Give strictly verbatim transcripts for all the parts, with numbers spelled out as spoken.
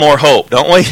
more hope, don't we?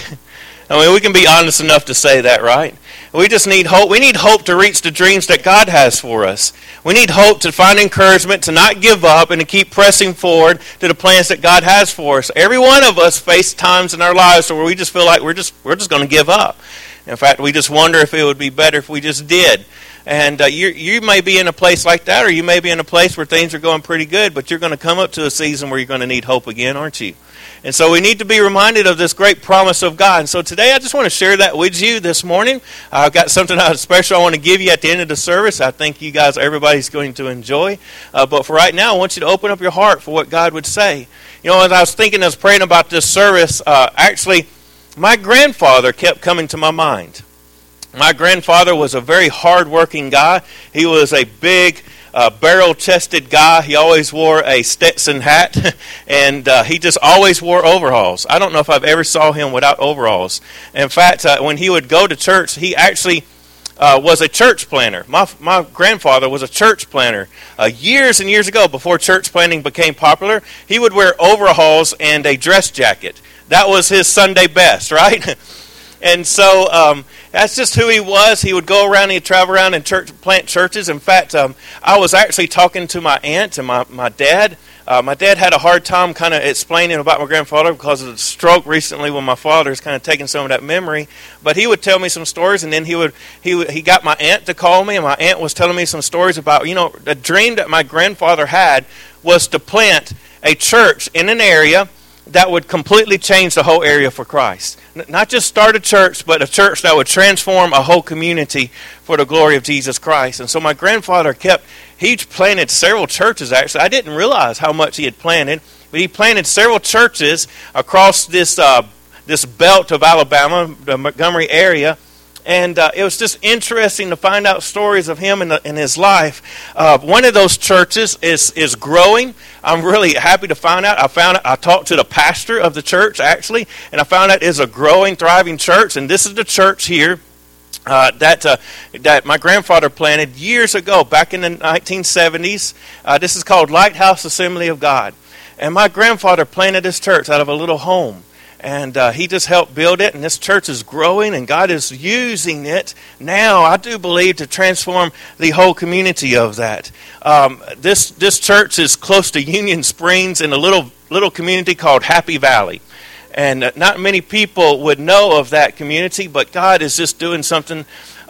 I mean, we can be honest enough to say that, right? We just need hope. We need hope to reach the dreams that God has for us. We need hope to find encouragement, to not give up, and to keep pressing forward to the plans that God has for us. Every one of us face times in our lives where we just feel like we're just we're just going to give up. In fact, we just wonder if it would be better if we just did. And uh, you you may be in a place like that, or you may be in a place where things are going pretty good, but you're going to come up to a season where you're going to need hope again, aren't you? And so we need to be reminded of this great promise of God. And so today I just want to share that with you this morning. I've got something special I want to give you at the end of the service. I think you guys, everybody's going to enjoy. Uh, but for right now, I want you to open up your heart for what God would say. You know, as I was thinking, I was praying about this service, uh, actually, my grandfather kept coming to my mind. My grandfather was a very hard-working guy. He was a big, uh, barrel-chested guy. He always wore a Stetson hat, and uh, he just always wore overalls. I don't know if I've ever saw him without overalls. In fact, uh, when he would go to church, he actually uh, was a church planter. My my grandfather was a church planter. Uh, years and years ago, before church planting became popular, he would wear overalls and a dress jacket. That was his Sunday best, right? And so um, that's just who he was. He would go around, he'd travel around and church, plant churches. In fact, um, I was actually talking to my aunt and my, my dad. Uh, my dad had a hard time kind of explaining about my grandfather because of the stroke recently when my father's kind of taking some of that memory. But he would tell me some stories, and then he would he would, he got my aunt to call me, and my aunt was telling me some stories about, you know, the dream that my grandfather had was to plant a church in an area that would completely change the whole area for Christ. Not just start a church, but a church that would transform a whole community for the glory of Jesus Christ. And so my grandfather kept, he planted several churches actually. I didn't realize how much he had planted, but he planted several churches across this uh, this belt of Alabama, the Montgomery area. And uh, it was just interesting to find out stories of him in, the, in his life. Uh, one of those churches is is growing. I'm really happy to find out. I found out, I talked to the pastor of the church actually, and I found out it's a growing, thriving church. And this is the church here uh, that uh, that my grandfather planted years ago, back in the nineteen seventies. Uh, this is called Lighthouse Assembly of God, and my grandfather planted this church out of a little home. And uh, he just helped build it, and this church is growing, and God is using it now, I do believe, to transform the whole community of that. Um, this this church is close to Union Springs in a little little community called Happy Valley. And uh, not many people would know of that community, but God is just doing something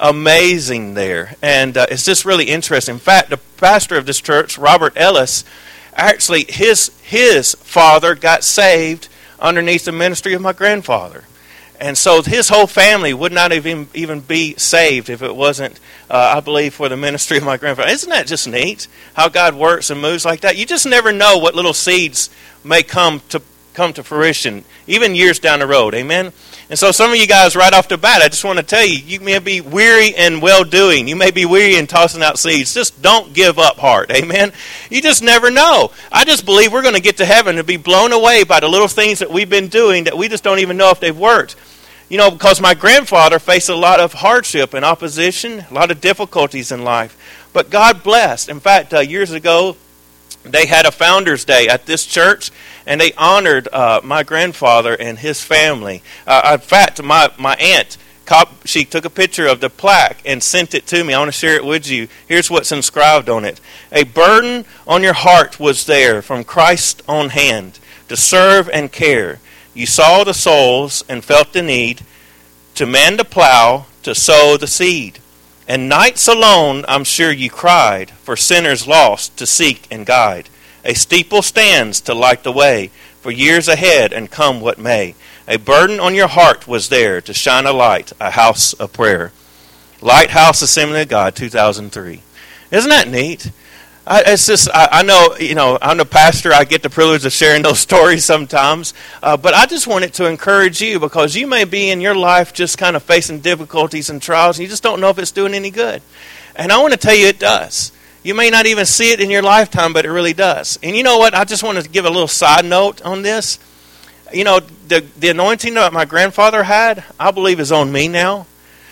amazing there. And uh, it's just really interesting. In fact, the pastor of this church, Robert Ellis, actually his his father got saved underneath the ministry of my grandfather. And so his whole family would not even even be saved if it wasn't, uh, I believe, for the ministry of my grandfather. Isn't that just neat, how God works and moves like that? You just never know what little seeds may come to come to fruition, even years down the road. Amen? And so some of you guys, right off the bat, I just want to tell you, you may be weary and well-doing. You may be weary and tossing out seeds. Just don't give up heart. Amen? You just never know. I just believe we're going to get to heaven and be blown away by the little things that we've been doing that we just don't even know if they've worked. You know, because my grandfather faced a lot of hardship and opposition, a lot of difficulties in life. But God blessed. In fact, uh, years ago, they had a Founders Day at this church, and they honored uh, my grandfather and his family. Uh, in fact, my, my aunt, she took a picture of the plaque and sent it to me. I want to share it with you. Here's what's inscribed on it. A burden on your heart was there from Christ on hand to serve and care. You saw the souls and felt the need to man the plow, to sow the seed. And nights alone, I'm sure you cried, for sinners lost to seek and guide. A steeple stands to light the way, for years ahead and come what may. A burden on your heart was there to shine a light, a house of prayer. Lighthouse Assembly of God, two thousand three. Isn't that neat? I, it's just, I, I know, you know, I'm the pastor. I get the privilege of sharing those stories sometimes. Uh, but I just wanted to encourage you, because you may be in your life just kind of facing difficulties and trials, and you just don't know if it's doing any good. And I want to tell you it does. You may not even see it in your lifetime, but it really does. And you know what? I just want to give a little side note on this. You know, the, the anointing that my grandfather had, I believe is on me now.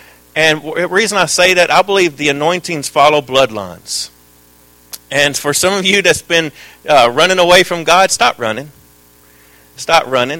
And the reason I say that, I believe the anointings follow bloodlines. And for some of you that's been uh, running away from God, stop running. Stop running.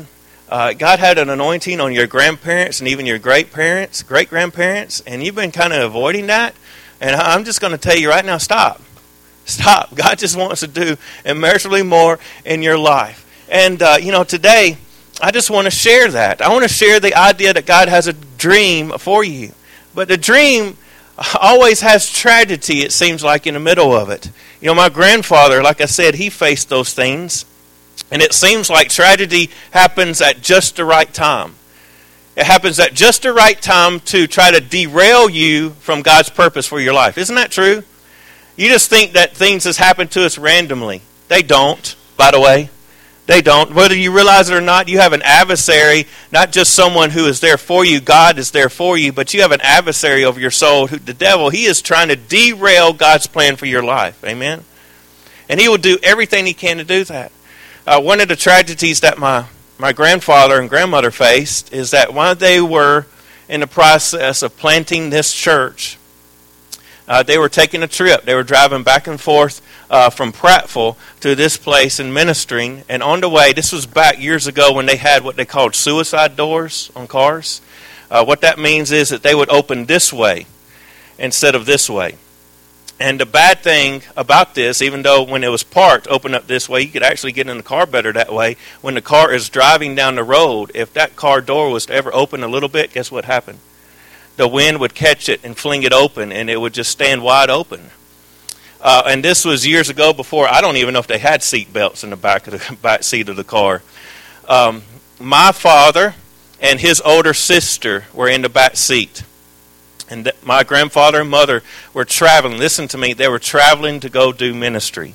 Uh, God had an anointing on your grandparents and even your great-parents, great-grandparents, and you've been kind of avoiding that. And I'm just going to tell you right now, stop. Stop. God just wants to do immeasurably more in your life. And, uh, you know, today, I just want to share that. I want to share the idea that God has a dream for you. But the dream always has tragedy, it seems like, in the middle of it. You know, my grandfather, like I said, he faced those things. And it seems like tragedy happens at just the right time. It happens at just the right time to try to derail you from God's purpose for your life. Isn't that true? You just think that things just happen to us randomly. They don't, by the way. They don't. Whether you realize it or not, you have an adversary, not just someone who is there for you. God is there for you, but you have an adversary over your soul. Who, the devil, he is trying to derail God's plan for your life. Amen? And he will do everything he can to do that. Uh, one of the tragedies that my, my grandfather and grandmother faced is that while they were in the process of planting this church, uh, they were taking a trip. They were driving back and forth uh, from Prattville to this place and ministering. And on the way, this was back years ago when they had what they called suicide doors on cars. Uh, what that means is that they would open this way instead of this way. And the bad thing about this, even though when it was parked, open up this way, you could actually get in the car better that way. When the car is driving down the road, if that car door was to ever open a little bit, guess what happened? The wind would catch it and fling it open, and it would just stand wide open. Uh, and this was years ago before, I don't even know if they had seat belts in the back of the back seat of the car. Um, my father and his older sister were in the back seat. And th- my grandfather and mother were traveling. Listen to me. They were traveling to go do ministry.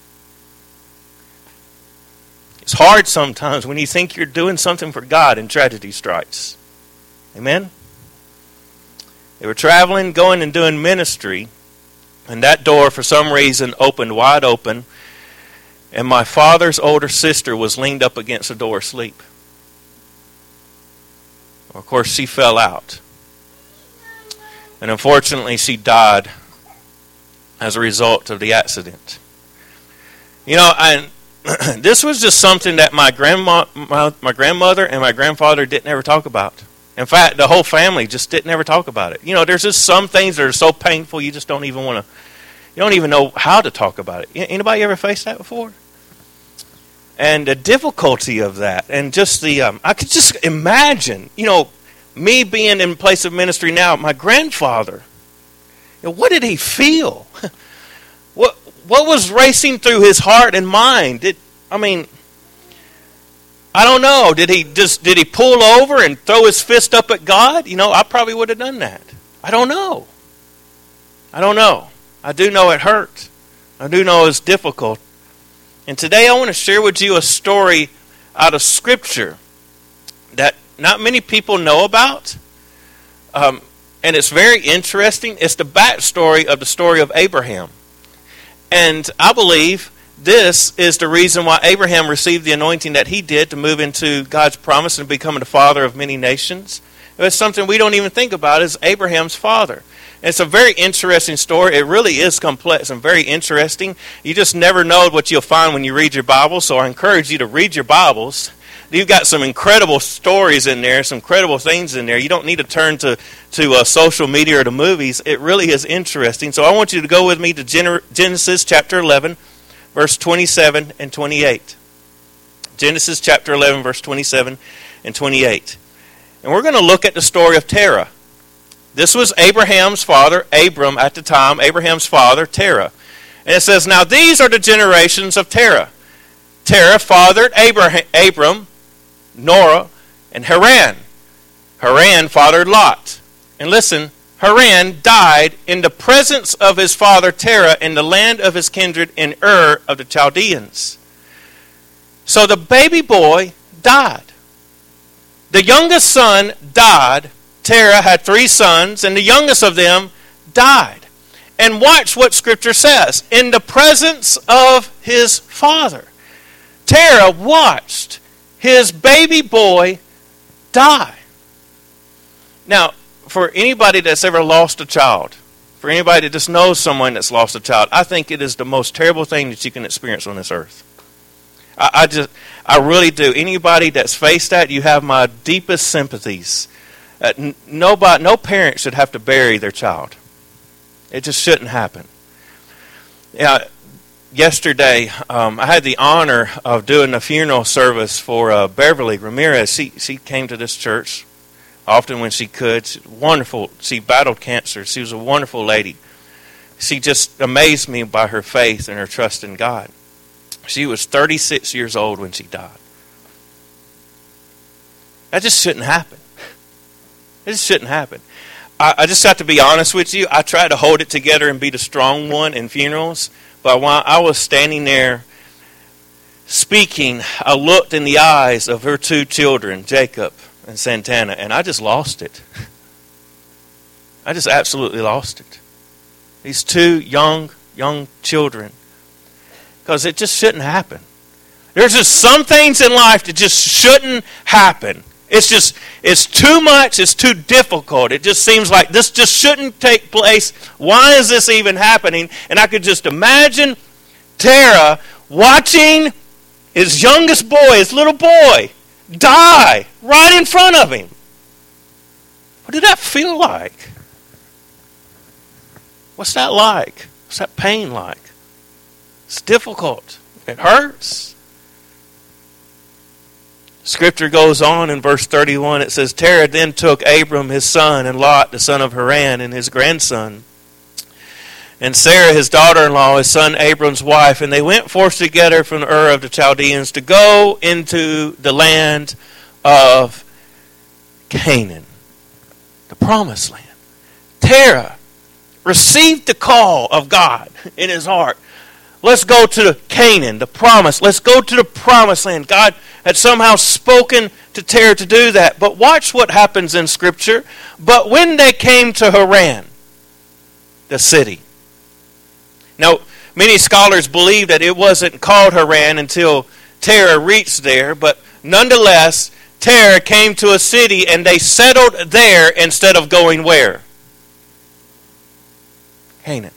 It's hard sometimes when you think you're doing something for God and tragedy strikes. Amen? They were traveling, going and doing ministry. And that door, for some reason, opened wide open. And my father's older sister was leaned up against the door asleep. Of course, she fell out. And unfortunately, she died as a result of the accident. You know, I, this was just something that my grandma, my, my grandmother and my grandfather didn't ever talk about. In fact, the whole family just didn't ever talk about it. You know, there's just some things that are so painful you just don't even want to, you don't even know how to talk about it. Anybody ever faced that before? And the difficulty of that, and just the, um, I could just imagine, you know, me being in place of ministry now, my grandfather, you know, what did he feel? what what was racing through his heart and mind? Did, I mean, I don't know. Did he just did he pull over and throw his fist up at God? You know, I probably would have done that. I don't know. I don't know. I do know it hurt. I do know it's difficult. And today I want to share with you a story out of Scripture that not many people know about, um, and it's very interesting. It's the backstory of the story of Abraham. And I believe this is the reason why Abraham received the anointing that he did to move into God's promise and become the father of many nations. It's something we don't even think about as Abraham's father. It's a very interesting story. It really is complex and very interesting. You just never know what you'll find when you read your Bible, so I encourage you to read your Bibles. You've got some incredible stories in there, some incredible things in there. You don't need to turn to, to uh, social media or to movies. It really is interesting. So I want you to go with me to Gen- Genesis chapter eleven, verse twenty-seven and twenty-eight. Genesis chapter eleven, verse twenty-seven and twenty-eight. And we're going to look at the story of Terah. This was Abraham's father, Abram at the time, Abraham's father, Terah. And it says, now these are the generations of Terah. Terah fathered Abraham, Abram, Norah, and Haran. Haran fathered Lot. And listen, Haran died in the presence of his father Terah in the land of his kindred in Ur of the Chaldeans. So the baby boy died. The youngest son died. Terah had three sons, and the youngest of them died. And watch what Scripture says. In the presence of his father. Terah watched his baby boy die. Now, for anybody that's ever lost a child, for anybody that just knows someone that's lost a child, I think it is the most terrible thing that you can experience on this earth. I, I just, I really do. Anybody that's faced that, you have my deepest sympathies. Uh, n- nobody, no parent should have to bury their child. It just shouldn't happen. Yeah, yesterday um, I had the honor of doing a funeral service for uh, Beverly Ramirez. She she came to this church often when she could. She, wonderful. She battled cancer. She was a wonderful lady. She just amazed me by her faith and her trust in God. She was thirty-six years old when she died. That just shouldn't happen. It just shouldn't happen. I, I just have to be honest with you. I try to hold it together and be the strong one in funerals. But while I was standing there speaking, I looked in the eyes of her two children, Jacob and Santana, and I just lost it. I just absolutely lost it. These two young, young children. Because it just shouldn't happen. There's just some things in life that just shouldn't happen. It's just, it's too much, it's too difficult. It just seems like this just shouldn't take place. Why is this even happening? And I could just imagine Tara watching his youngest boy, his little boy, die right in front of him. What did that feel like? What's that like? What's that pain like? It's difficult. It hurts. Scripture goes on in verse thirty-one. It says, Terah then took Abram his son and Lot the son of Haran and his grandson, and Sarah his daughter-in-law, his son Abram's wife, and they went forth together from Ur of the Chaldeans to go into the land of Canaan, the promised land. Terah received the call of God in his heart. Let's go to Canaan, the promise. Let's go to the promised land. God had somehow spoken to Terah to do that. But watch what happens in Scripture. But when they came to Haran, the city. Now, many scholars believe that it wasn't called Haran until Terah reached there. But nonetheless, Terah came to a city and they settled there instead of going where? Canaan.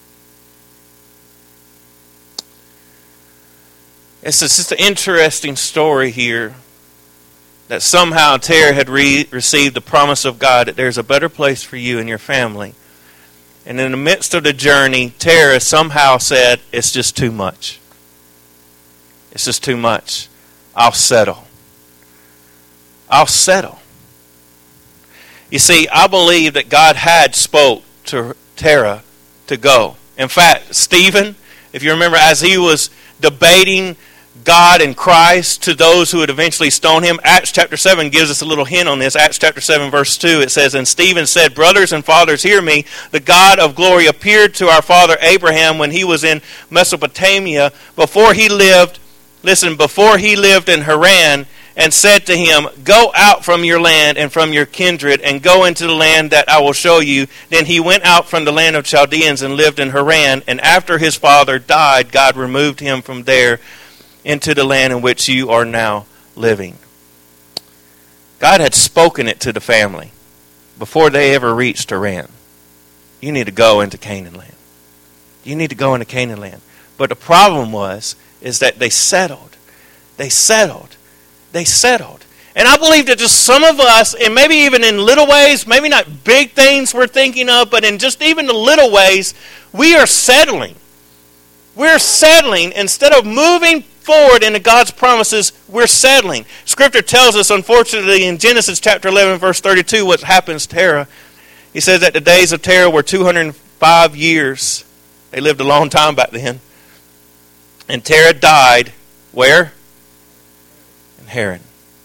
It's just an interesting story here that somehow Terah had re- received the promise of God that there's a better place for you and your family. And in the midst of the journey, Terah somehow said, it's just too much. It's just too much. I'll settle. I'll settle. You see, I believe that God had spoke to Terah to go. In fact, Stephen, if you remember, as he was debating God and Christ to those who would eventually stone him, Acts chapter seven gives us a little hint on this. Acts chapter seven verse two, it says, and Stephen said, brothers and fathers, hear me. The God of glory appeared to our father Abraham when he was in Mesopotamia, before he lived, listen, before he lived in Haran, and said to him, go out from your land and from your kindred, and go into the land that I will show you. Then he went out from the land of Chaldeans and lived in Haran, and after his father died, God removed him from there into the land in which you are now living. God had spoken it to the family before they ever reached Haran. You need to go into Canaan land. You need to go into Canaan land. But the problem was, is that they settled. They settled. They settled. And I believe that just some of us, and maybe even in little ways, maybe not big things we're thinking of, but in just even the little ways, we are settling. We're settling instead of moving forward into God's promises. We're settling. Scripture tells us, unfortunately, in Genesis chapter eleven, verse thirty-two, what happens to Terah. He says that the days of Terah were two hundred five years. They lived a long time back then. And Terah died where? In Haran.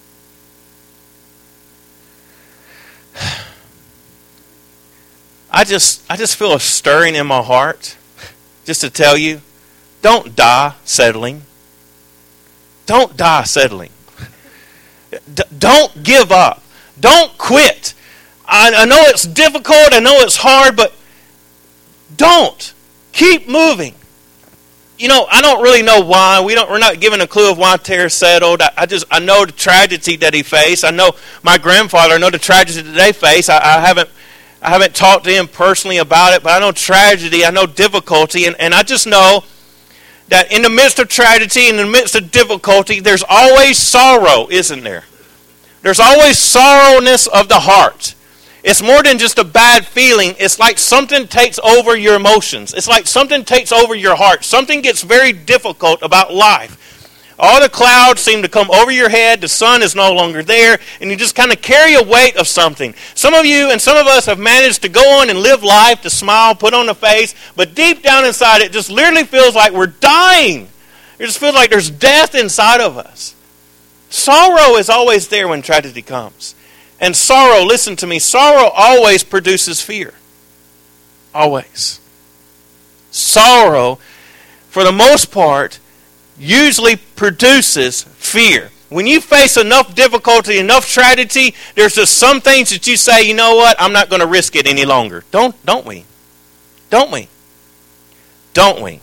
I just, I just feel a stirring in my heart just to tell you, don't die settling. Don't die settling. D- don't give up. Don't quit. I, I know it's difficult. I know it's hard, but don't. Keep moving. You know, I don't really know why. We don't, we're not given a clue of why Terah settled. I, I just, I know the tragedy that he faced. I know my grandfather, I know the tragedy that they face. I, I haven't I haven't talked to him personally about it, but I know tragedy, I know difficulty, and, and I just know that in the midst of tragedy, in the midst of difficulty, there's always sorrow, isn't there? There's always sorrowness of the heart. It's more than just a bad feeling. It's like something takes over your emotions. It's like something takes over your heart. Something gets very difficult about life. All the clouds seem to come over your head. The sun is no longer there. And you just kind of carry a weight of something. Some of you and some of us have managed to go on and live life, to smile, put on a face. But deep down inside, it just literally feels like we're dying. It just feels like there's death inside of us. Sorrow is always there when tragedy comes. And sorrow, listen to me, sorrow always produces fear. Always. Sorrow, for the most part, usually produces fear. When you face enough difficulty, enough tragedy, there's just some things that you say, you know what, I'm not going to risk it any longer. Don't, don't we? Don't we? Don't we?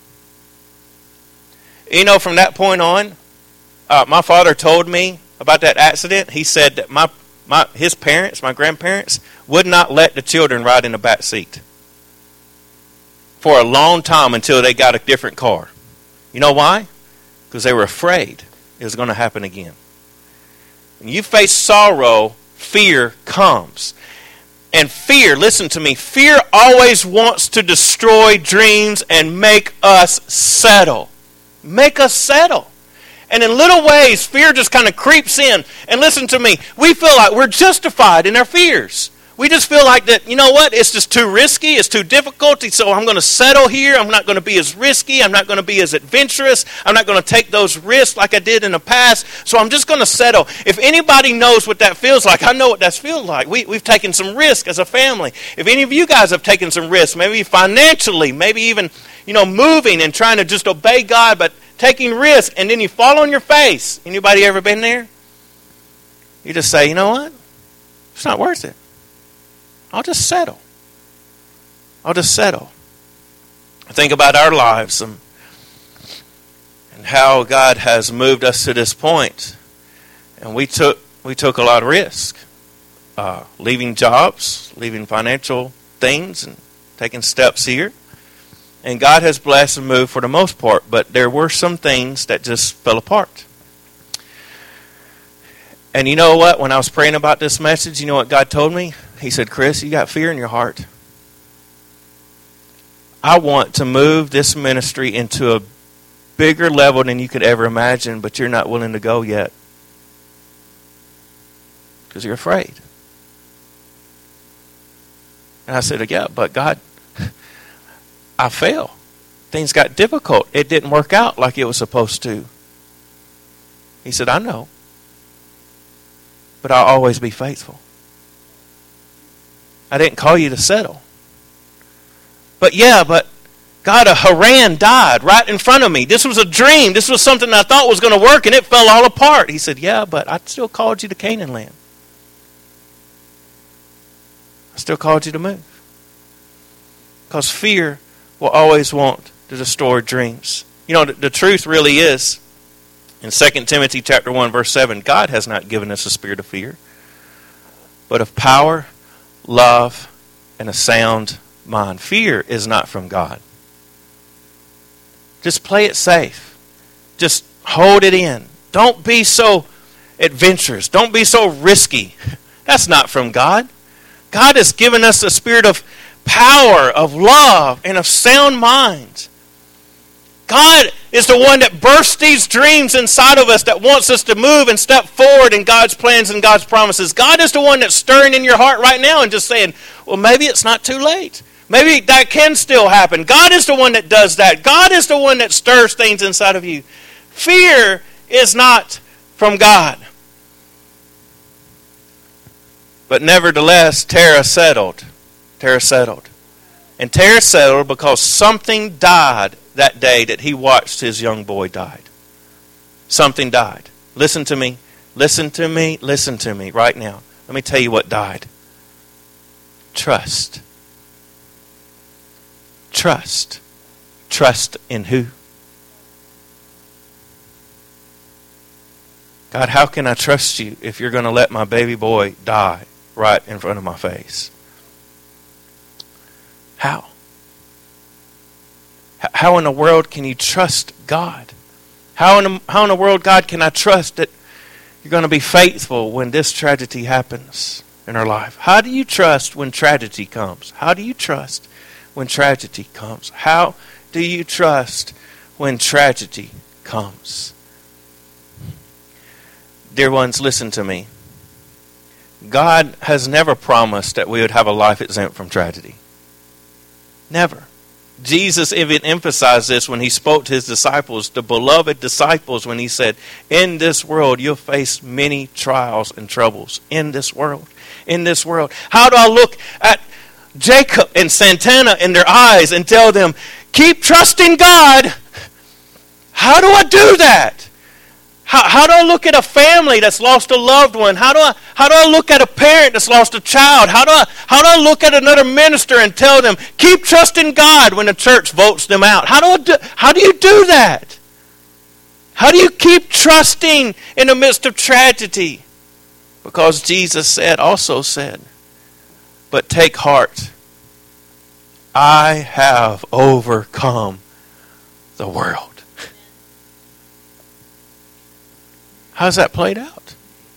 You know, from that point on, uh, my father told me about that accident. He said that my My, his parents, my grandparents, would not let the children ride in the back seat for a long time until they got a different car. You know why? Because they were afraid it was going to happen again. When you face sorrow, fear comes. And fear, listen to me, fear always wants to destroy dreams and make us settle. Make us settle. And in little ways, fear just kind of creeps in. And listen to me, we feel like we're justified in our fears. We just feel like that, you know what, it's just too risky, it's too difficult, so I'm going to settle here. I'm not going to be as risky. I'm not going to be as adventurous. I'm not going to take those risks like I did in the past. So I'm just going to settle. If anybody knows what that feels like, I know what that feels like. We, we've taken some risk as a family. If any of you guys have taken some risks, maybe financially, maybe even, you know, moving and trying to just obey God, but taking risks, and then you fall on your face. Anybody ever been there? You just say, you know what? It's not worth it. I'll just settle. I'll just settle. Think about our lives and, and how God has moved us to this point. And we took we took a lot of risk. Uh, leaving jobs, leaving financial things, and taking steps here. And God has blessed and moved for the most part. But there were some things that just fell apart. And you know what? When I was praying about this message, you know what God told me? He said, Chris, you got fear in your heart. I want to move this ministry into a bigger level than you could ever imagine, but you're not willing to go yet. Because you're afraid. And I said, yeah, but God, I failed. Things got difficult. It didn't work out like it was supposed to. He said, I know. But I'll always be faithful. I didn't call you to settle. But yeah, but God, a Haran died right in front of me. This was a dream. This was something I thought was going to work, and it fell all apart. He said, yeah, but I still called you to Canaan land. I still called you to move. Because fear will always want to destroy dreams. You know, the, the truth really is, in Second Timothy chapter one, verse seven, God has not given us a spirit of fear, but of power, love, and a sound mind. Fear is not from God. Just play it safe. Just hold it in. Don't be so adventurous. Don't be so risky. That's not from God. God has given us a spirit of power, of love, and of sound mind. God is the one that bursts these dreams inside of us, that wants us to move and step forward in God's plans and God's promises. God is the one that's stirring in your heart right now and just saying, well, maybe it's not too late. Maybe that can still happen. God is the one that does that. God is the one that stirs things inside of you. Fear is not from God. But nevertheless, Terah settled. Terah settled. And Terah settled because something died that day that he watched his young boy died. Something died. Listen to me. Listen to me. Listen to me right now. Let me tell you what died. Trust. Trust. Trust in who? God, how can I trust you if you're going to let my baby boy die right in front of my face? How? How in the world can you trust God? How in the, how in the world, God, can I trust that you're going to be faithful when this tragedy happens in our life? How do you trust when tragedy comes? How do you trust when tragedy comes? How do you trust when tragedy comes? Dear ones, listen to me. God has never promised that we would have a life exempt from tragedy. Never. Jesus even emphasized this when he spoke to his disciples, the beloved disciples, when he said, in this world you'll face many trials and troubles. In this world. In this world. How do I look at Jacob and Santana in their eyes and tell them, keep trusting God? How do I do that? How, how do I look at a family that's lost a loved one? How do I how do I look at a parent that's lost a child? How do I how do I look at another minister and tell them, keep trusting God when the church votes them out? How do I do, how do you do that? How do you keep trusting in the midst of tragedy? Because Jesus said, also said, but take heart, I have overcome the world. How's that played out?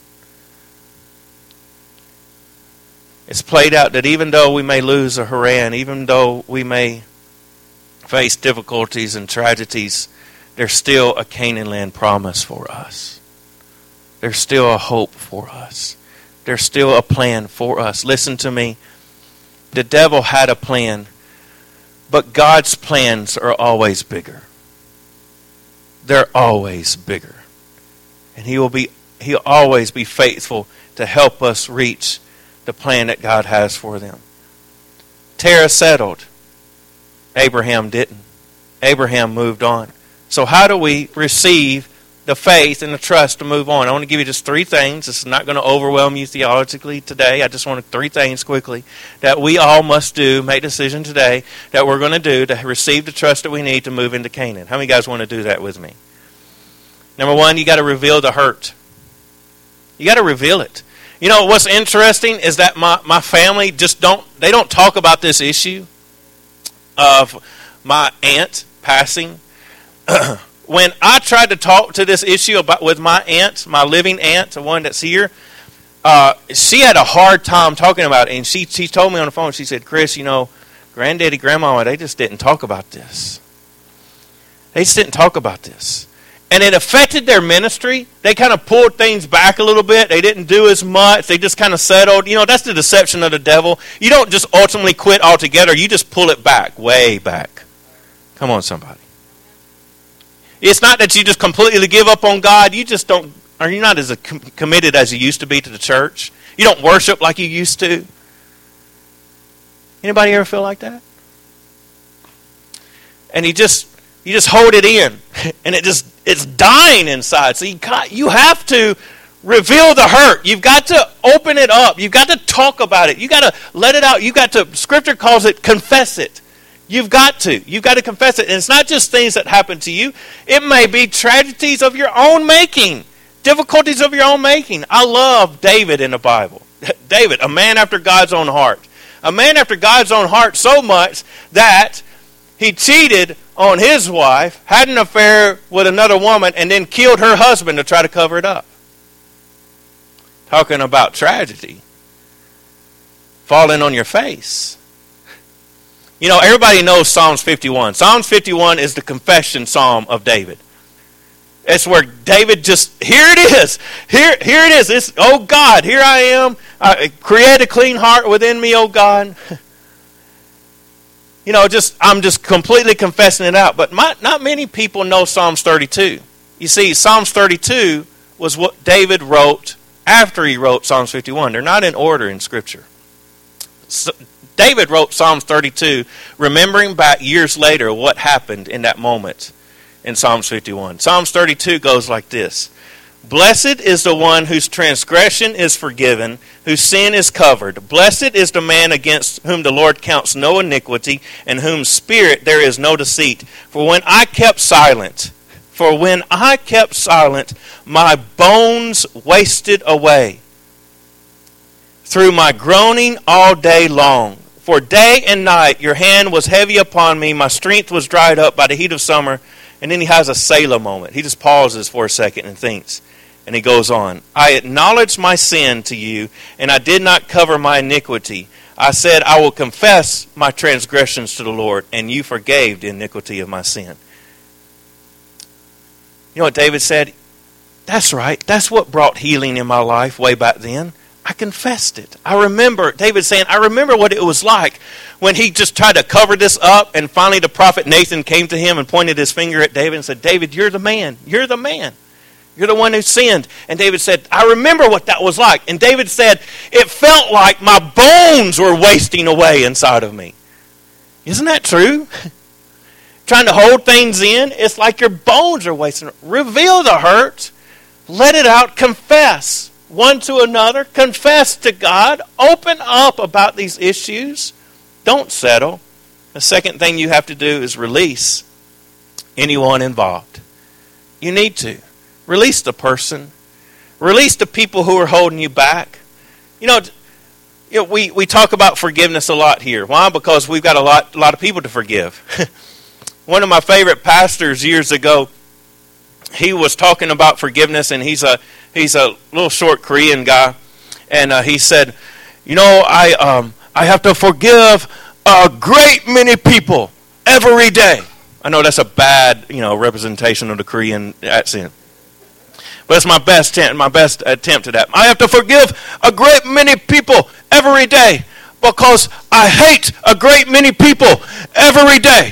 It's played out that even though we may lose a Haran, even though we may face difficulties and tragedies, there's still a Canaan land promise for us. There's still a hope for us. There's still a plan for us. Listen to me. The devil had a plan, but God's plans are always bigger. They're always bigger. And he will be, he'll always be faithful to help us reach the plan that God has for them. Terah settled. Abraham didn't. Abraham moved on. So how do we receive the faith and the trust to move on? I want to give you just three things. This is not going to overwhelm you theologically today. I just want three things quickly that we all must do, make a decision today, that we're going to do to receive the trust that we need to move into Canaan. How many guys want to do that with me? Number one, you got to reveal the hurt. You got to reveal it. You know, what's interesting is that my, my family just don't, they don't talk about this issue of my aunt passing. When I tried to talk to this issue about with my aunt, my living aunt, the one that's here, uh, she had a hard time talking about it. And she, she told me on the phone, she said, Chris, you know, granddaddy, grandmama, they just didn't talk about this. They just didn't talk about this. And it affected their ministry. They kind of pulled things back a little bit. They didn't do as much. They just kind of settled. You know, that's the deception of the devil. You don't just ultimately quit altogether. You just pull it back, way back. Come on, somebody. It's not that you just completely give up on God. You just don't, or you're not as com- committed as you used to be to the church. You don't worship like you used to. Anybody ever feel like that? And you just, you just hold it in. And it just, it's dying inside. So you got, you have to reveal the hurt. You've got to open it up. You've got to talk about it. You've got to let it out. You've got to, Scripture calls it confess it. You've got to. You've got to confess it. And it's not just things that happen to you. It may be tragedies of your own making. Difficulties of your own making. I love David in the Bible. David, a man after God's own heart. A man after God's own heart so much that he cheated on his wife, had an affair with another woman, and then killed her husband to try to cover it up. Talking about tragedy. Falling on your face. You know, everybody knows Psalms fifty-one. Psalms fifty-one is the confession psalm of David. It's where David just, here it is. Here, here it is. It's, oh God, here I am. I create a clean heart within me, oh God. You know, just I'm just completely confessing it out. But my, not many people know Psalms thirty-two. You see, Psalms thirty-two was what David wrote after he wrote Psalms fifty-one. They're not in order in Scripture. So, David wrote Psalms thirty-two, remembering back years later what happened in that moment in Psalms fifty-one. Psalms thirty-two goes like this. Blessed is the one whose transgression is forgiven, whose sin is covered. Blessed is the man against whom the Lord counts no iniquity, in whose spirit there is no deceit. For when I kept silent, for when I kept silent, my bones wasted away through my groaning all day long. For day and night your hand was heavy upon me. My strength was dried up by the heat of summer. And then he has a Selah moment. He just pauses for a second and thinks. And he goes on. I acknowledged my sin to you, and I did not cover my iniquity. I said, I will confess my transgressions to the Lord, and you forgave the iniquity of my sin. You know what David said? That's right. That's what brought healing in my life way back then. I confessed it. I remember, David saying, I remember what it was like when he just tried to cover this up, and finally the prophet Nathan came to him and pointed his finger at David and said, David, you're the man. You're the man. You're the one who sinned. And David said, I remember what that was like. And David said, it felt like my bones were wasting away inside of me. Isn't that true? Trying to hold things in, it's like your bones are wasting. Reveal the hurt. Let it out. Confess one to another. Confess to God. Open up about these issues. Don't settle. The second thing you have to do is release anyone involved. You need to. Release the person. Release the people who are holding you back. You know, you know we, we talk about forgiveness a lot here. Why? Because we've got a lot, a lot of people to forgive. One of my favorite pastors years ago, he was talking about forgiveness, and he's a he's a little short Korean guy, and uh, he said, you know, I um I have to forgive a great many people every day. I know that's a bad, you know, representation of the Korean accent. But it's my best attempt, my best attempt at that. I have to forgive a great many people every day because I hate a great many people every day.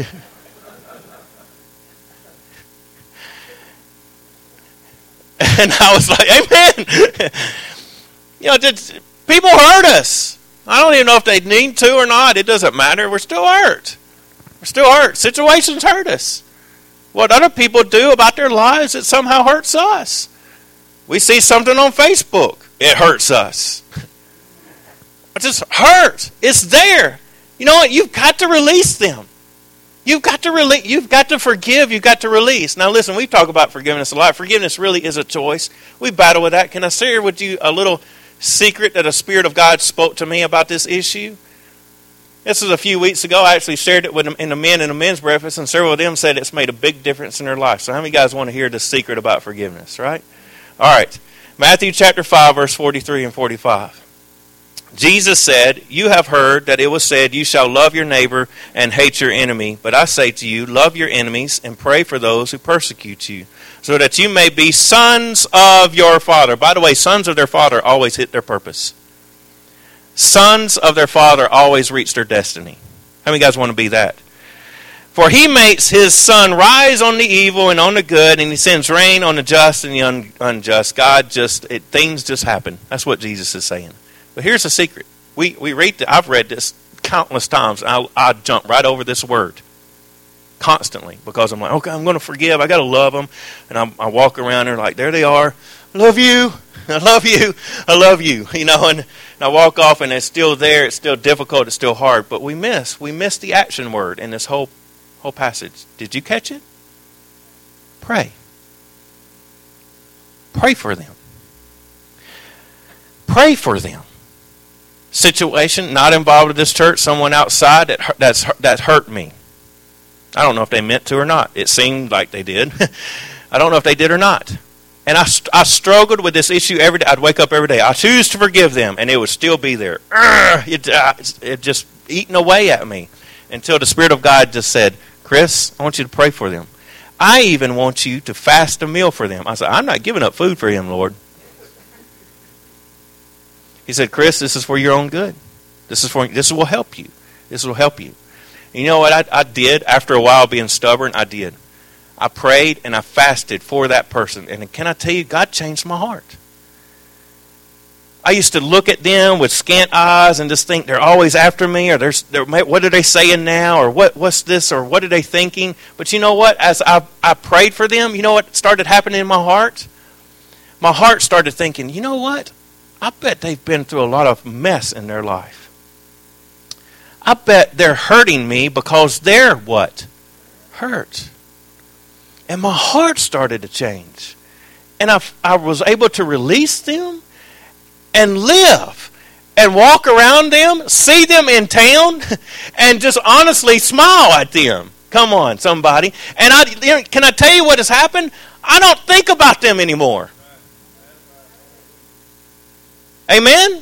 And I was like, amen. You know, just, people hurt us. I don't even know if they need to or not. It doesn't matter. We're still hurt. We're still hurt. Situations hurt us. What other people do about their lives, it somehow hurts us. We see something on Facebook, it hurts us. It just hurts. It's there. You know what? You've got to release them. You've got to release. You've got to forgive. You've got to release. Now, listen. We talk about forgiveness a lot. Forgiveness really is a choice. We battle with that. Can I share with you a little secret that a Spirit of God spoke to me about this issue? This was a few weeks ago. I actually shared it with them in the men in the men's breakfast, and several of them said it's made a big difference in their life. So, how many guys want to hear the secret about forgiveness? Right? All right. Matthew chapter five, verse forty-three and forty-five. Jesus said, you have heard that it was said, you shall love your neighbor and hate your enemy. But I say to you, love your enemies and pray for those who persecute you, so that you may be sons of your Father. By the way, sons of their Father always hit their purpose. Sons of their Father always reach their destiny. How many guys want to be that? For he makes his sun rise on the evil and on the good, and he sends rain on the just and the un- unjust. God just, it, things just happen. That's what Jesus is saying. But here's the secret. We we read. The, I've read this countless times. And I I jump right over this word constantly because I'm like, okay, I'm going to forgive. I got to love them, and I, I walk around there like, there they are. Love you. I love you. I love you. You know, and, and I walk off, and it's still there. It's still difficult. It's still hard. But we miss we miss the action word in this whole whole passage. Did you catch it? Pray. Pray for them. Pray for them. Situation not involved with this church, someone outside that that's that hurt me. I don't know if they meant to or not. It seemed like they did. I don't know if they did or not. And I, I struggled with this issue every day. I'd wake up every day. I choose to forgive them, and it would still be there. It, uh, it just eating away at me until the Spirit of God just said, Chris, I want you to pray for them. I even want you to fast a meal for them. I said, I'm not giving up food for him, Lord. He said, Chris, this is for your own good. This is for this will help you. This will help you. And you know what I, I did after a while being stubborn? I did. I prayed and I fasted for that person. And can I tell you, God changed my heart. I used to look at them with scant eyes and just think they're always after me, or they're, they're, what are they saying now, or what what's this, or what are they thinking? But you know what? As I, I prayed for them, you know what started happening in my heart? My heart started thinking, you know what? I bet they've been through a lot of mess in their life. I bet they're hurting me because they're what? Hurt. And my heart started to change. And I, I was able to release them and live. and walk around them, see them in town, and just honestly smile at them. Come on, somebody. And I, you know, can I tell you what has happened? I don't think about them anymore. Amen?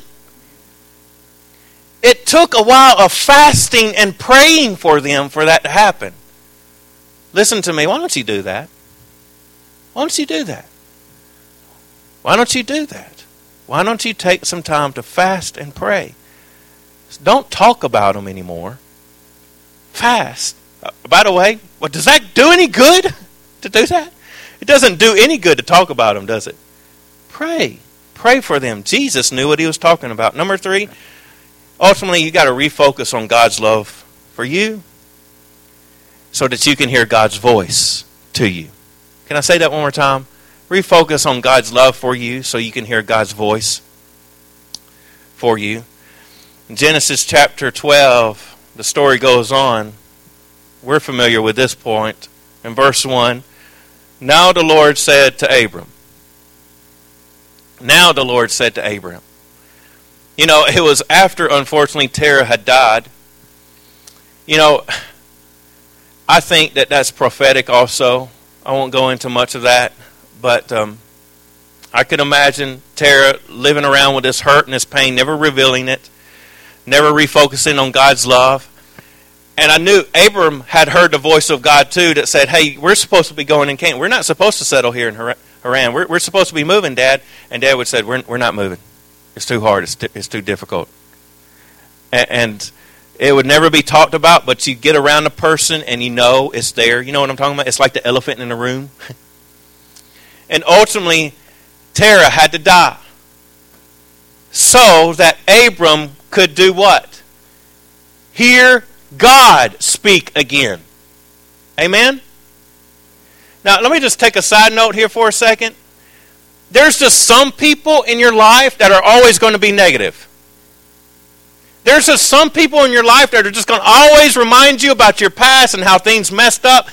It took a while of fasting and praying for them for that to happen. Listen to me. Why don't you do that? Why don't you do that? Why don't you do that? Why don't you take some time to fast and pray? Don't talk about them anymore. Fast. Uh, by the way, well, does that do any good to do that? It doesn't do any good to talk about them, does it? Pray. Pray for them. Jesus knew what he was talking about. Number three, ultimately you got to refocus on God's love for you so that you can hear God's voice to you. Can I say that one more time? Refocus on God's love for you so you can hear God's voice for you. In Genesis chapter twelve, the story goes on. We're familiar with this point. In verse one, now the Lord said to Abram. Now the Lord said to Abram. You know, it was after, unfortunately, Terah had died. You know, I think that that's prophetic also. I won't go into much of that. But um, I could imagine Terah living around with this hurt and this pain, never revealing it, never refocusing on God's love. And I knew Abram had heard the voice of God too that said, hey, we're supposed to be going in Canaan. We're not supposed to settle here in Haran. We're, we're supposed to be moving, Dad. And Dad would say, we're, we're not moving. It's too hard. It's, t- it's too difficult. And, and it would never be talked about, but you get around a person and you know it's there. You know what I'm talking about? It's like the elephant in the room. And ultimately, Terah had to die so that Abram could do what? Hear God speak again. Amen? Now, let me just take a side note here for a second. There's just some people in your life that are always going to be negative. There's just some people in your life that are just going to always remind you about your past and how things messed up.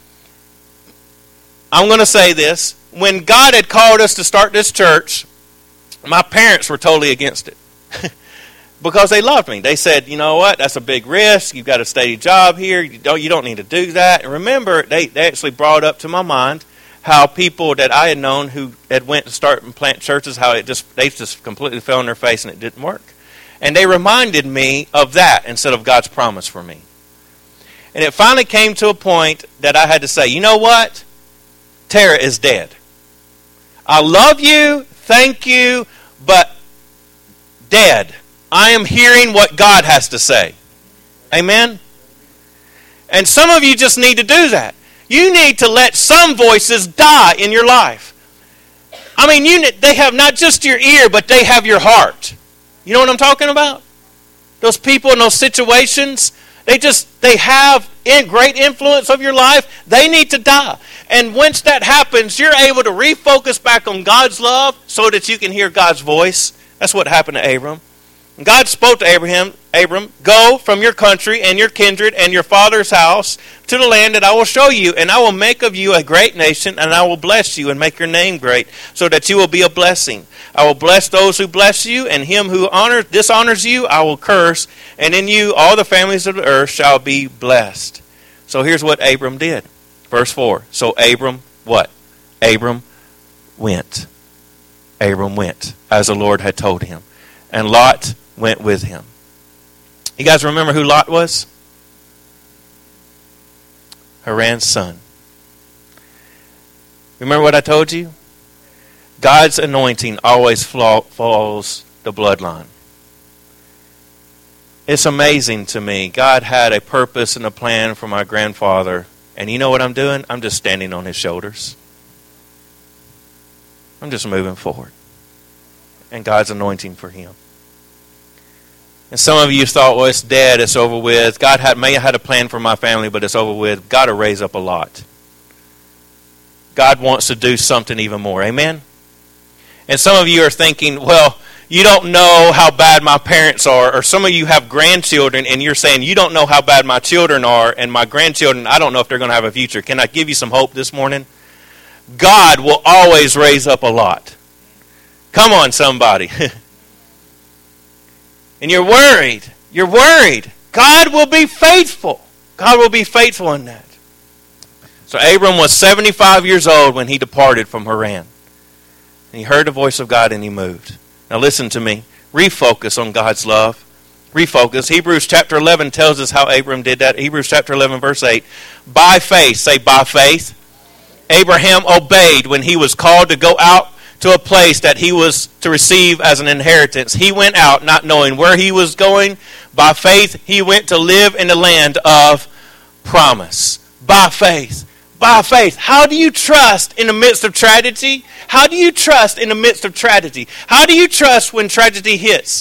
I'm going to say this. When God had called us to start this church, my parents were totally against it. Because they loved me. They said, you know what, that's a big risk. You've got a steady job here. You don't, you don't need to do that. And remember, they, they actually brought up to my mind how people that I had known who had went to start and plant churches, how it just they just completely fell on their face and it didn't work. And they reminded me of that instead of God's promise for me. And it finally came to a point that I had to say, you know what? Terah is dead. I love you, thank you, but dead. I am hearing what God has to say. Amen? And some of you just need to do that. You need to let some voices die in your life. I mean, you they have not just your ear, but they have your heart. You know what I'm talking about? Those people in those situations, they just, they have in great influence of your life. They need to die. And once that happens, you're able to refocus back on God's love so that you can hear God's voice. That's what happened to Abram. God spoke to Abraham, Abram, go from your country and your kindred and your father's house to the land that I will show you, and I will make of you a great nation, and I will bless you and make your name great, so that you will be a blessing. I will bless those who bless you, and him who honors, dishonors you, I will curse, and in you all the families of the earth shall be blessed. So here's what Abram did. Verse four. So Abram, what? Abram went. Abram went, as the Lord had told him. And Lot went with him. You guys remember who Lot was? Haran's son. Remember what I told you? God's anointing always follows the bloodline. It's amazing to me. God had a purpose and a plan for my grandfather. And you know what I'm doing? I'm just standing on his shoulders. I'm just moving forward. And God's anointing for him. And some of you thought, well, it's dead, it's over with. God had, may have had a plan for my family, but it's over with. God will raise up a lot. God wants to do something even more. Amen? And some of you are thinking, well, you don't know how bad my parents are. Or some of you have grandchildren, and you're saying, you don't know how bad my children are, and my grandchildren, I don't know if they're going to have a future. Can I give you some hope this morning? God will always raise up a lot. Come on, somebody. and you're worried, you're worried. God will be faithful. God will be faithful in that. So Abram was seventy-five years old when he departed from Haran. And he heard the voice of God and he moved. Now listen to me. Refocus on God's love. Refocus. Hebrews chapter eleven tells us how Abram did that. Hebrews chapter eleven verse eight. By faith, say by faith, Abraham obeyed when he was called to go out to a place that he was to receive as an inheritance. He went out not knowing where he was going. By faith, he went to live in the land of promise. By faith. By faith. How do you trust in the midst of tragedy? How do you trust in the midst of tragedy? How do you trust when tragedy hits?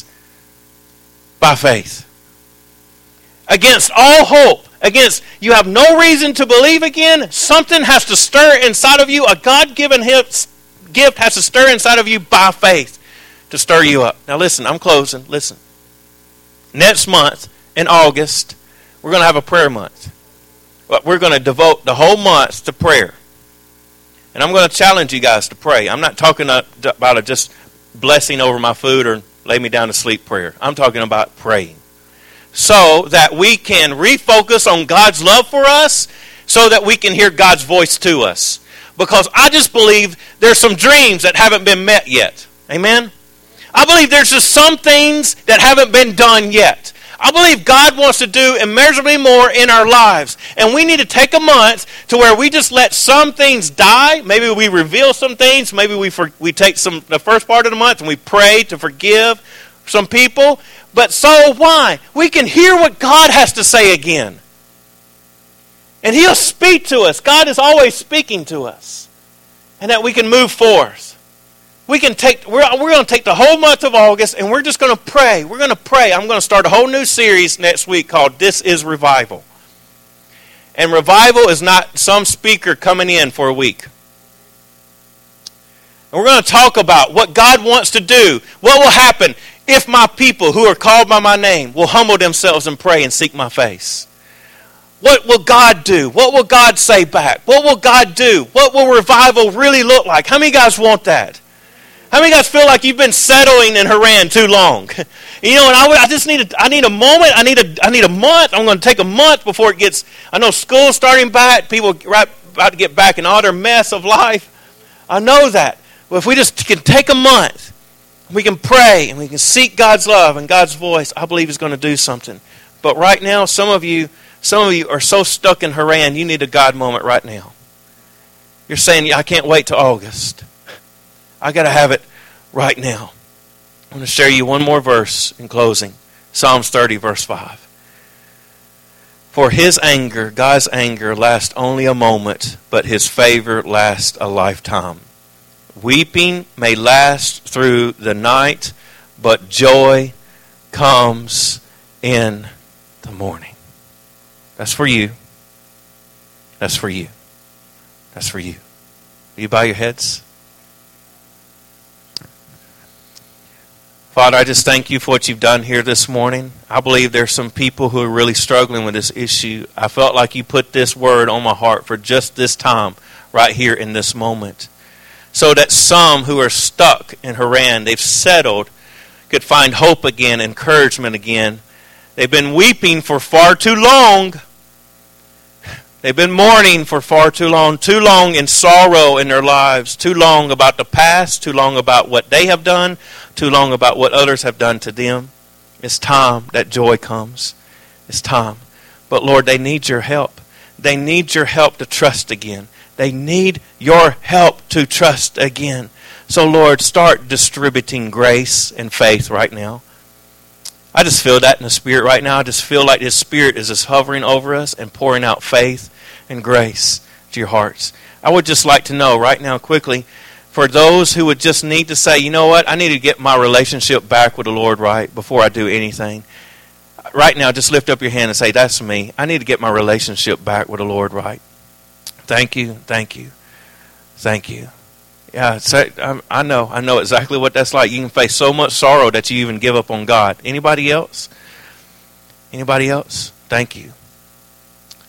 By faith. Against all hope. Against, you have no reason to believe again. Something has to stir inside of you. A God-given gift has to stir inside of you by faith to stir you up. Now listen, I'm closing. Listen. Next month, in August, we're going to have a prayer month. We're going to devote the whole month to prayer. And I'm going to challenge you guys to pray. I'm not talking about a just blessing over my food or lay me down to sleep prayer. I'm talking about praying. So that we can refocus on God's love for us, so that we can hear God's voice to us. Because I just believe there's some dreams that haven't been met yet. Amen? I believe there's just some things that haven't been done yet. I believe God wants to do immeasurably more in our lives. And we need to take a month to where we just let some things die. Maybe we reveal some things. Maybe we for, we take some the first part of the month and we pray to forgive some people. But so why? We can hear what God has to say again. And He'll speak to us. God is always speaking to us. And that we can move forth. We can take, we're, we're going to take the whole month of August and we're just going to pray. We're going to pray. I'm going to start a whole new series next week called This is Revival. And revival is not some speaker coming in for a week. And we're going to talk about what God wants to do. What will happen if my people who are called by my name will humble themselves and pray and seek my face? What will God do? What will God say back? What will God do? What will revival really look like? How many guys want that? How many guys feel like you've been settling in Haran too long? You know, and I, I just need a, I need a moment. I need a, I need a month. I'm going to take a month before it gets, I know school's starting back. People are right, about to get back in all their mess of life. I know that. But if we just can take a month, we can pray and we can seek God's love and God's voice, I believe He's going to do something. But right now, some of you, some of you are so stuck in Haran, you need a God moment right now. You're saying, I can't wait till August. I got to have it right now. I'm going to share you one more verse in closing. Psalms thirty, verse five. For His anger, God's anger, lasts only a moment, but His favor lasts a lifetime. Weeping may last through the night, but joy comes in the morning. That's for you. That's for you. That's for you. Will you bow your heads? Father, I just thank You for what You've done here this morning. I believe there's some people who are really struggling with this issue. I felt like You put this word on my heart for just this time, right here in this moment. So that some who are stuck in Haran, they've settled, could find hope again, encouragement again. They've been weeping for far too long. They've been mourning for far too long, too long in sorrow in their lives, too long about the past, too long about what they have done, too long about what others have done to them. It's time that joy comes. It's time. But Lord, they need Your help. They need Your help to trust again. They need Your help to trust again. So Lord, start distributing grace and faith right now. I just feel that in the Spirit right now. I just feel like His Spirit is just hovering over us and pouring out faith and grace to your hearts. I would just like to know right now quickly, for those who would just need to say, you know what, I need to get my relationship back with the Lord right before I do anything. Right now, just lift up your hand and say, that's me. I need to get my relationship back with the Lord right. Thank you, thank you, thank you. Yeah, I know, I know exactly what that's like. You can face so much sorrow that you even give up on God. Anybody else? Anybody else? Thank you.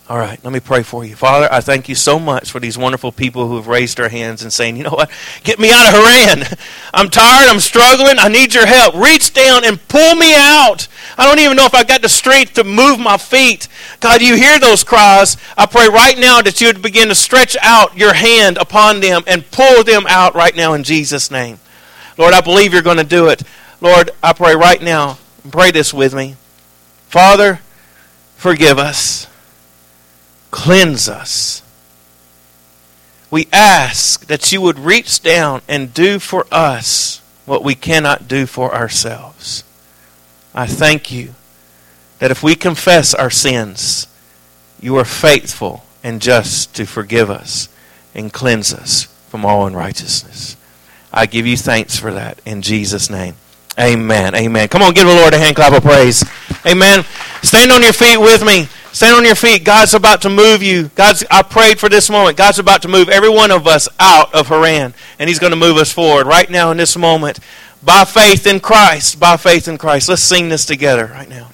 All right, let me pray for you. Father, I thank you so much for these wonderful people who have raised their hands and saying, you know what, get me out of Haran. I'm tired, I'm struggling, I need your help. Reach down and pull me out. I don't even know if I got the strength to move my feet. God, you hear those cries. I pray right now that you would begin to stretch out your hand upon them and pull them out right now in Jesus' name. Lord, I believe you're going to do it. Lord, I pray right now, pray this with me. Father, forgive us. Cleanse us. We ask that you would reach down and do for us what we cannot do for ourselves. I thank you that if we confess our sins, you are faithful and just to forgive us and cleanse us from all unrighteousness. I give you thanks for that in Jesus' name. Amen. Amen. Come on, give the Lord a hand clap of praise. Amen. Stand on your feet with me. Stand on your feet. God's about to move you. God's, I prayed for this moment. God's about to move every one of us out of Haran, and he's going to move us forward right now in this moment by faith in Christ. By faith in Christ. Let's sing this together right now.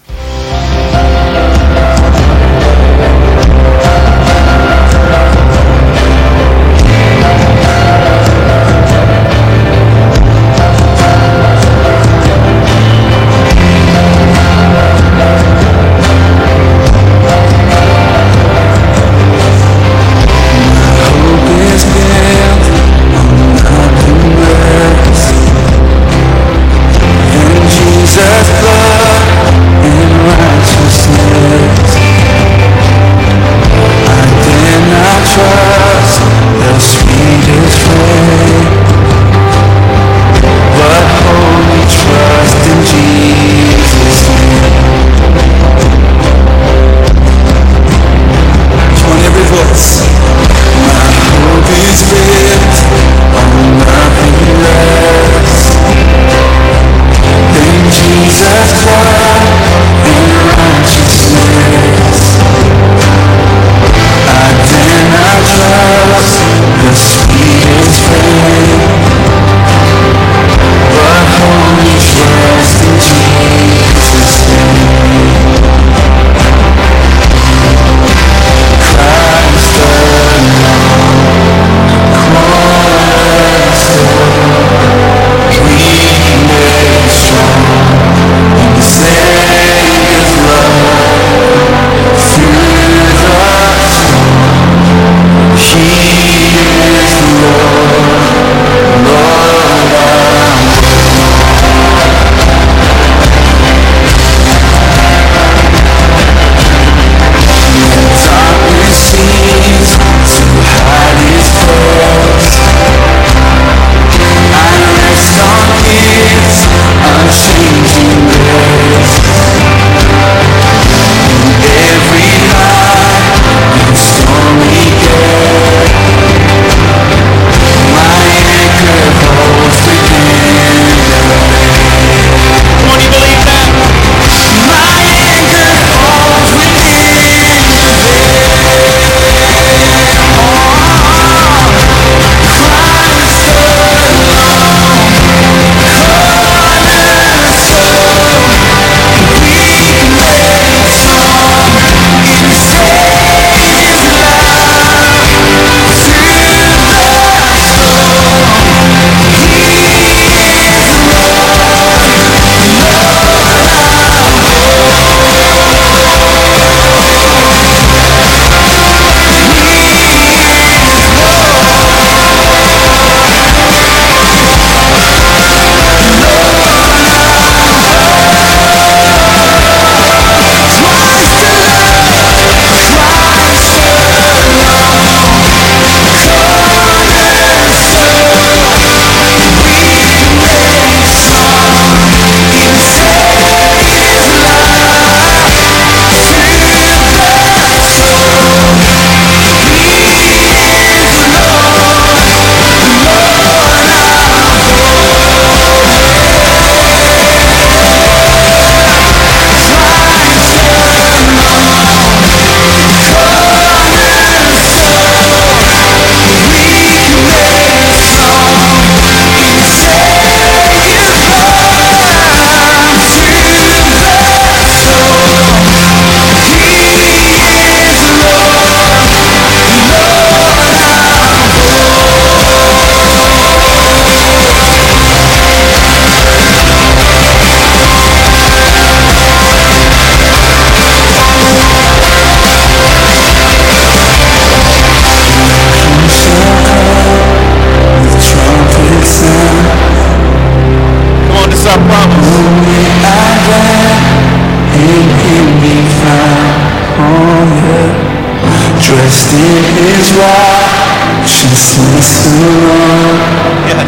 in his righteousness alone. Yes.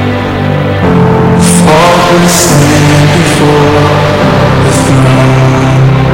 Father, stand before the throne.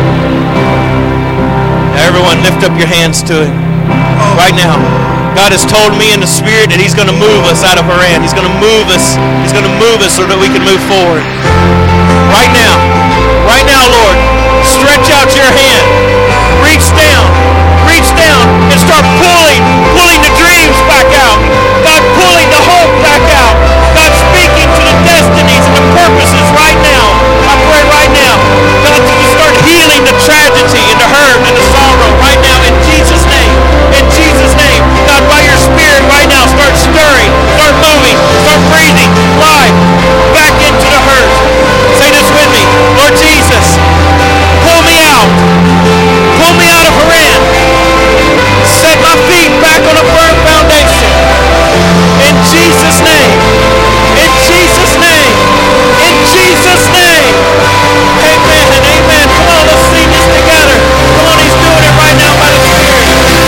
Everyone lift up your hands to him right now. God has told me in the Spirit that he's going to move us out of Haran. He's going to move us. He's going to move us so that we can move forward. Right now. Right now, Lord. Stretch out your hand. Reach down. Reach down and start pulling. Pulling the dreams back out. God, pulling the hope back out. God, speaking to the destinies and the purposes right now. I pray right now. God, to start healing the tragedy and the hurt and the sorrow right now in Jesus' name. In Jesus' name. God, by your Spirit right now, start stirring, start moving, start breathing life back into the hurt. Say this with me. Lord Jesus, pull me out. Pull me out of Haran. Set my feet back on a firm foundation. In Jesus' name. In Jesus' name. In Jesus' name. Amen and amen. Come on, let's sing this together. Come on, he's doing it right now by the Spirit.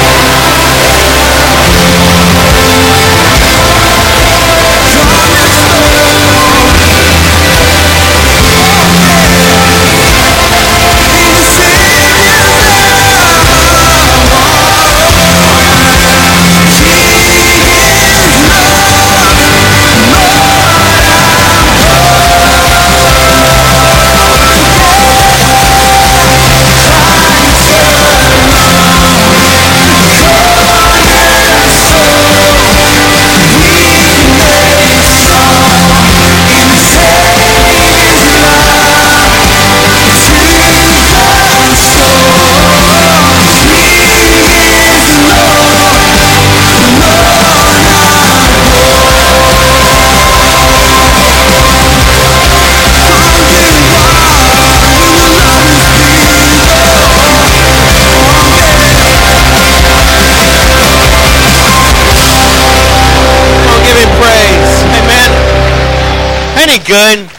Good.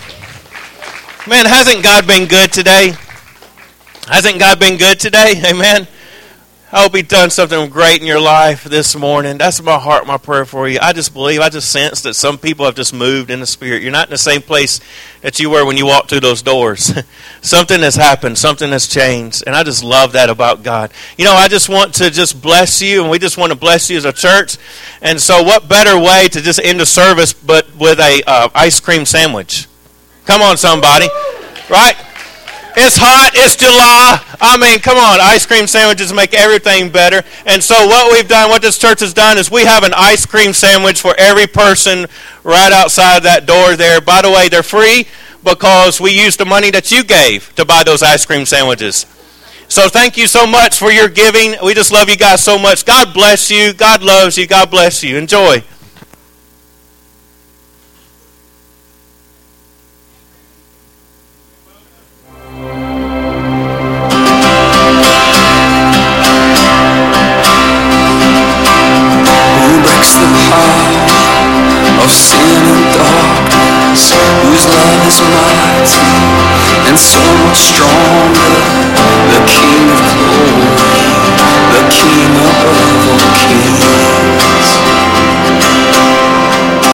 Man, hasn't God been good today? Hasn't God been good today? Amen. I hope he's done something great in your life this morning. That's my heart, my prayer for you. I just believe, I just sense that some people have just moved in the Spirit. You're not in the same place that you were when you walked through those doors. Something has happened. Something has changed. And I just love that about God. You know, I just want to just bless you, and we just want to bless you as a church. And so what better way to just end the service but with a uh, ice cream sandwich? Come on, somebody. Right? It's hot. It's July. I mean, come on. Ice cream sandwiches make everything better. And so what we've done, what this church has done, is we have an ice cream sandwich for every person right outside that door there. By the way, they're free because we used the money that you gave to buy those ice cream sandwiches. So thank you so much for your giving. We just love you guys so much. God bless you. God loves you. God bless you. Enjoy. Of sin and darkness, whose love is mighty and so much stronger, the King